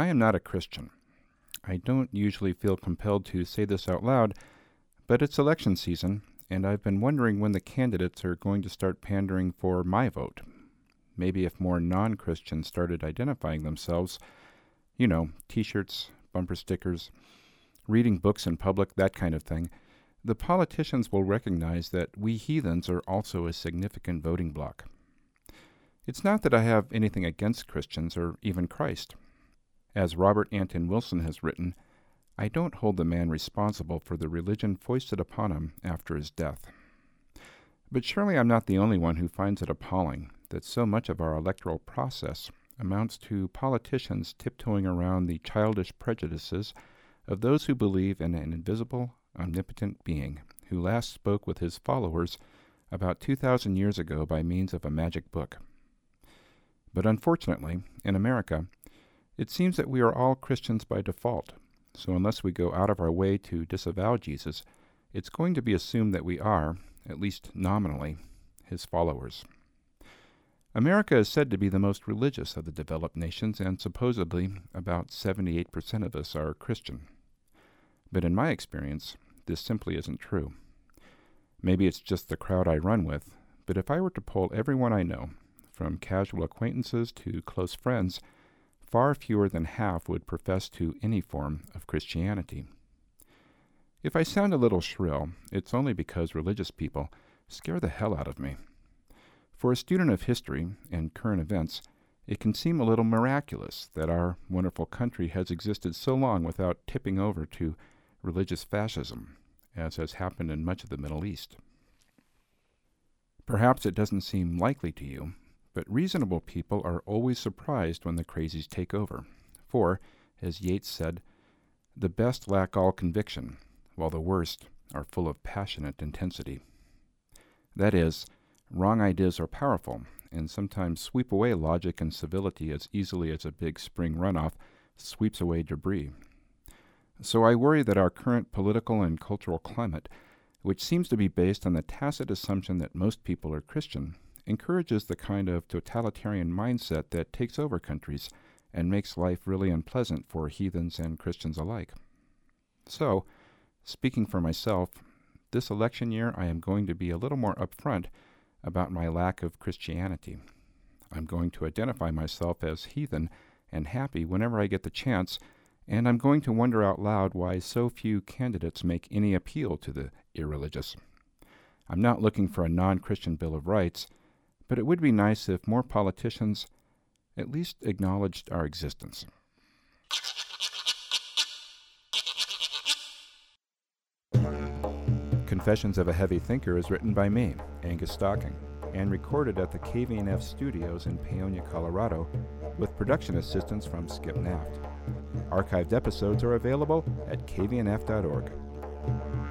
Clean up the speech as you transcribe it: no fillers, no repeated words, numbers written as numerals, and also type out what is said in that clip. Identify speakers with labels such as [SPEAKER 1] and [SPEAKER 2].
[SPEAKER 1] I am not a Christian. I don't usually feel compelled to say this out loud, but it's election season, and I've been wondering when the candidates are going to start pandering for my vote. Maybe if more non-Christians started identifying themselves, T-shirts, bumper stickers, reading books in public, that kind of thing, the politicians will recognize that we heathens are also a significant voting bloc. It's not that I have anything against Christians or even Christ. As Robert Anton Wilson has written, I don't hold the man responsible for the religion foisted upon him after his death. But surely I'm not the only one who finds it appalling that so much of our electoral process amounts to politicians tiptoeing around the childish prejudices of those who believe in an invisible, omnipotent being who last spoke with his followers about 2,000 years ago by means of a magic book. But unfortunately, in America, it seems that we are all Christians by default, so unless we go out of our way to disavow Jesus, it's going to be assumed that we are, at least nominally, his followers. America is said to be the most religious of the developed nations, and supposedly about 78% of us are Christian. But in my experience, this simply isn't true. Maybe it's just the crowd I run with, but if I were to poll everyone I know, from casual acquaintances to close friends, far fewer than half would profess to any form of Christianity. If I sound a little shrill, it's only because religious people scare the hell out of me. For a student of history and current events, it can seem a little miraculous that our wonderful country has existed so long without tipping over to religious fascism, as has happened in much of the Middle East. Perhaps it doesn't seem likely to you, but reasonable people are always surprised when the crazies take over. For, as Yeats said, the best lack all conviction, while the worst are full of passionate intensity. That is, wrong ideas are powerful, and sometimes sweep away logic and civility as easily as a big spring runoff sweeps away debris. So I worry that our current political and cultural climate, which seems to be based on the tacit assumption that most people are Christian, encourages the kind of totalitarian mindset that takes over countries and makes life really unpleasant for heathens and Christians alike. So, speaking for myself, this election year I am going to be a little more upfront about my lack of Christianity. I'm going to identify myself as heathen and happy whenever I get the chance, and I'm going to wonder out loud why so few candidates make any appeal to the irreligious. I'm not looking for a non-Christian Bill of Rights, but it would be nice if more politicians at least acknowledged our existence. Confessions of a Heavy Thinker is written by me, Angus Stocking, and recorded at the KVNF studios in Paonia, Colorado, with production assistance from Skip Naft. Archived episodes are available at kvnf.org.